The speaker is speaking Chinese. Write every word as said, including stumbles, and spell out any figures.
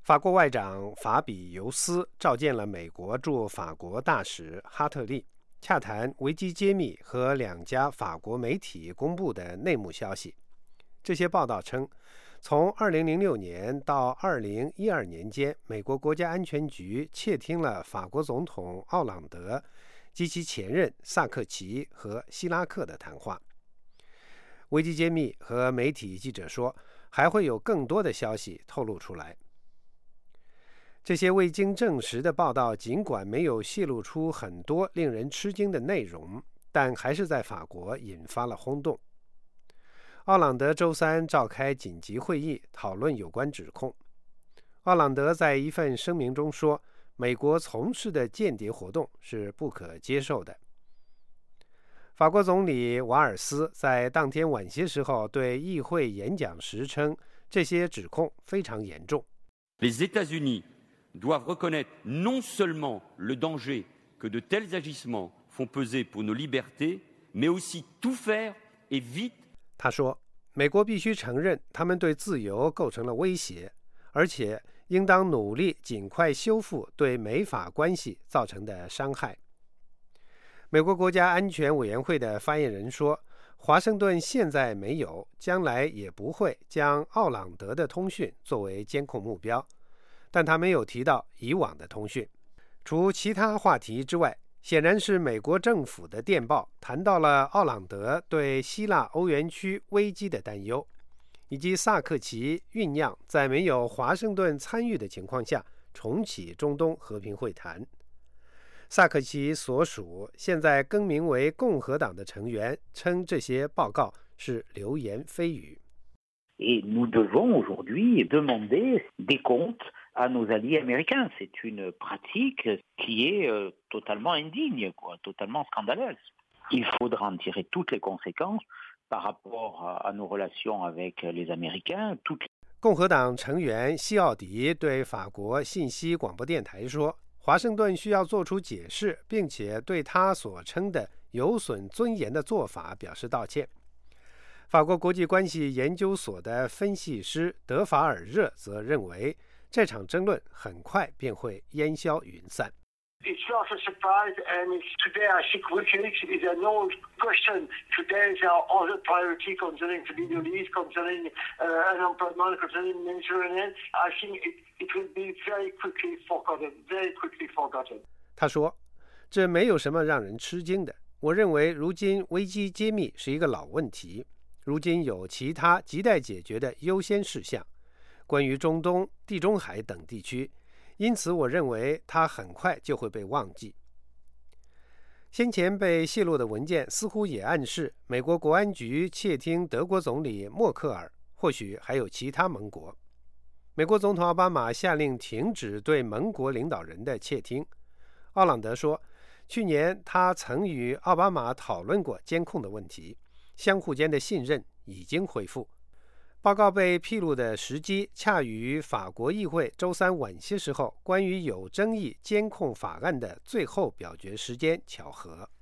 法国外长法比尤斯召见了美国驻法国大使哈特利，洽谈维基揭秘和两家法国媒体公布的内幕消息。这些报道称，从二零零六年到二零一二年间，美国国家安全局窃听了法国总统奥朗德及其前任萨克齐和希拉克的谈话。维基揭秘和媒体记者说，还会有更多的消息透露出来。这些未经证实的报道尽管没有泄露出很多令人吃惊的内容，但还是在法国引发了轰动。奥朗德周三召开紧急会议，讨论有关指控。奥朗德在一份声明中说，美国从事的间谍活动是不可接受的。法国总理瓦尔斯在当天晚些时候对议会演讲时称，这些指控非常严重。 Les États-Unis doivent reconnaître non seulement le danger que de tels agissements font peser pour nos libertés, mais aussi tout faire et vite。 他说，美国必须承认他们对自由构成了威胁，而且应当努力尽快修复对美法关系造成的伤害。美国国家安全委员会的发言人说，华盛顿现在没有，将来也不会将奥朗德的通讯作为监控目标，但他没有提到以往的通讯。除其他话题之外，显然是美国政府的电报谈到了奥朗德对希腊欧元区危机的担忧，以及萨克齐酝酿在没有华盛顿参与的情况下重启中东和平会谈。萨克齐所属现在更名为共和党的成员称这些报告是流言蜚语。 Et nous devons aujourd'hui demander des comptes à nos alliés américains. C'est une pratique qui est euh, totalement indigne, quoi, totalement scandaleuse. Il faudra en tirer toutes les conséquences par rapport à, à nos relations avec les Américains. Toutes... 共和党成员西奥迪对法国信息广播电台说，华盛顿需要做出解释，并且对他所称的有损尊严的做法表示道歉。法国国际关系研究所的分析师德法尔热则认为，这场争论很快便会烟消云散。 It's not a surprise, and it's today I think WikiLeaks is an old question. Today there are other priority concerning the Middle East, concerning uh, unemployment, concerning Mediterranean. I think it, it will be very quickly forgotten, very quickly forgotten. 他说，这没有什么让人吃惊的。我认为如今危机揭秘是一个老问题，如今有其他亟待解决的优先事项，关于中东、地中海等地区，因此我认为它很快就会被忘记。先前被泄露的文件似乎也暗示美国国安局窃听德国总理默克尔，或许还有其他盟国。美国总统奥巴马下令停止对盟国领导人的窃听。奥朗德说，去年他曾与奥巴马讨论过监控的问题，相互间的信任已经恢复。报告被披露的时机恰与法国议会周三晚些时候关于有争议监控法案的最后表决时间巧合。